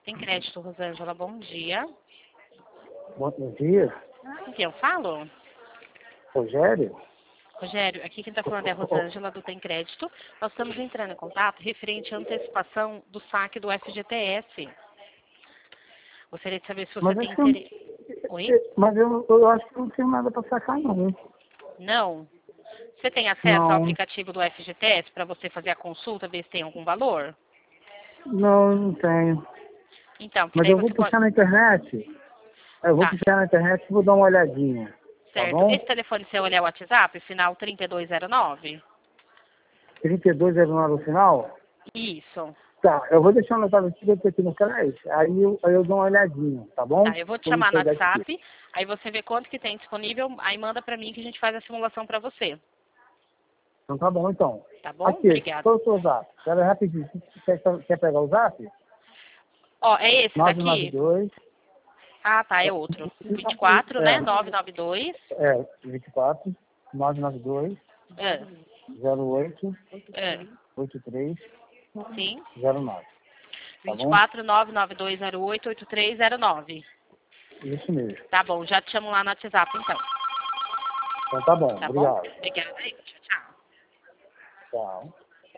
Tem crédito, Rosângela, bom dia. Bom dia, Com quem eu falo? Rogério. Rogério, aqui quem está falando é a Rosângela do Tem Crédito. Nós estamos entrando em contato referente à antecipação do saque do FGTS. Gostaria de saber se você Mas tem acho que eu, interesse. Oi? mas eu acho que eu não tenho nada para sacar, não. Não? Você tem acesso ao Não, aplicativo do FGTS para você fazer a consulta, ver se tem algum valor? não tenho. Então, porque Mas daí eu vou você pode... puxar na internet. Eu vou Tá, puxar na internet e vou dar uma olhadinha. Tá certo. bom? Esse telefone seu é o WhatsApp, final 3209? 3209 no final? Isso. Tá, eu vou deixar anotado aqui no crédito. Aí eu dou uma olhadinha, tá bom? Tá, eu vou te Quando chamar no chegar aqui. WhatsApp, aí você vê quanto que tem disponível, aí manda pra mim que a gente faz a simulação pra você. Então tá bom, então. Tá bom? Aqui, Obrigada. qual é o seu zap? Espera rapidinho. Quer pegar o zap? Ó, é esse daqui? 992. Ah, tá, é outro. 24, né? 992. 24 992 É, 08 é, 83 sim. 09. Tá bom? 24 99208 8309. Isso mesmo. Tá bom, já te chamo lá no WhatsApp então. Então tá bom. Tá bom? Obrigado. Obrigada aí. Tchau, tchau. Tchau.